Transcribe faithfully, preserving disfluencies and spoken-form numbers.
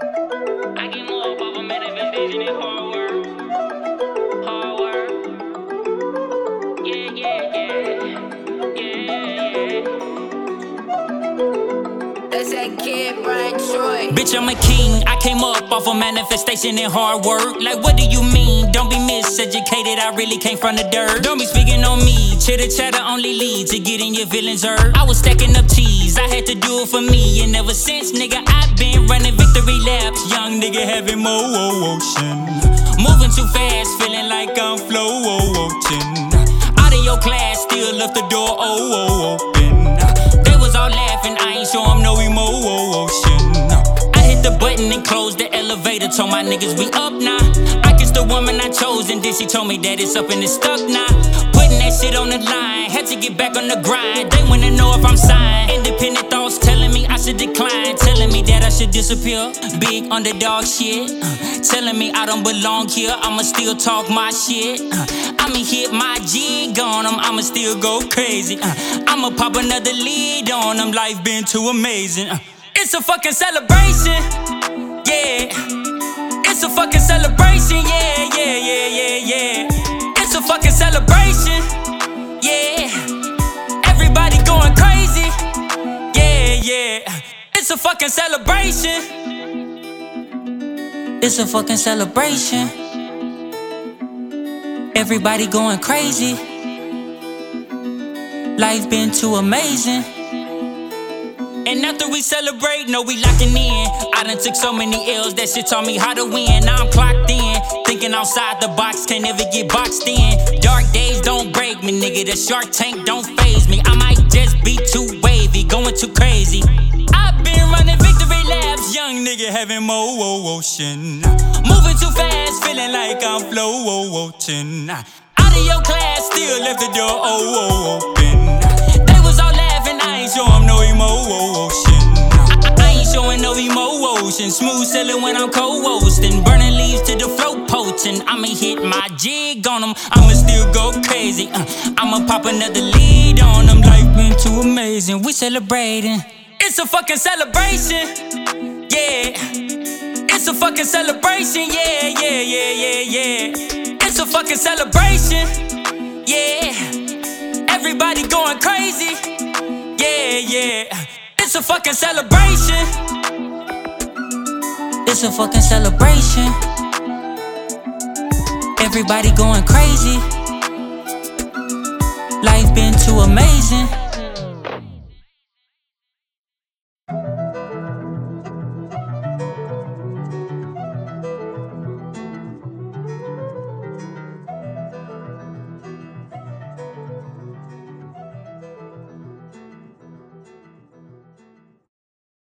I get more up off a manifestation and hard work. Hard work. Yeah, yeah, yeah. Yeah, yeah. That's that kid, Brian Troy. Bitch, I'm a king. I came up off a manifestation and hard work. Like, what do you mean? Don't be miseducated. I really came from the dirt. Don't be speaking on me. Chitter chatter only leads to getting your feelings hurt. I was stacking up cheese. I had to do it for me. And ever since, nigga, I've been running victory laps. Young nigga having more ocean. Moving too fast, feeling like I'm floating. Out of your class, still left the door open. They was all laughing. I ain't show 'em no emotion. I hit the button and closed the elevator. Told my niggas we up now. I kissed the woman I chose, and then she told me that it's up and it's stuck now. Putting that shit on the line, had to get back on the grind. They wanna know if I'm signed. Independent thoughts telling me I should decline, telling me that I should disappear. Big underdog shit, uh, telling me I don't belong here. I'ma still talk my shit. Uh, I'ma hit my jig on them. I'ma still go crazy. Uh, I'ma pop another lead on them. Life been too amazing. Uh, it's a fucking celebration, yeah. It's a fucking celebration, yeah, yeah, yeah, yeah, yeah. It's a fucking celebration, yeah. Everybody going crazy, yeah, yeah. It's a fucking celebration. It's a fucking celebration. Everybody going crazy. Life been too amazing. And after we celebrate, no, we locking in. I done took so many L's, that shit taught me how to win. Now I'm clocked in, thinking outside the box, can't never get boxed in. Dark days don't break me, nigga, the Shark Tank don't faze me. I might just be too wavy, going too crazy. I've been running victory laps, young nigga having more ocean. Moving too fast, feeling like I'm floating. Out of your class, still left the door open. They was all laughing, I ain't show 'em no emotion. I, I ain't showing no emotion. Smooth sailing when I'm co-hosting. Burning leaves to the float potent. I'ma hit my jig on them. I'ma still go crazy. Uh, I'ma pop another lead on them. Life been too amazing. We celebrating. It's a fucking celebration. Yeah. It's a fucking celebration. Yeah, yeah, yeah, yeah, yeah. It's a fucking celebration. Yeah. Everybody going crazy. Yeah, yeah. It's a fucking celebration. It's a fucking celebration. Everybody going crazy. Life been too amazing.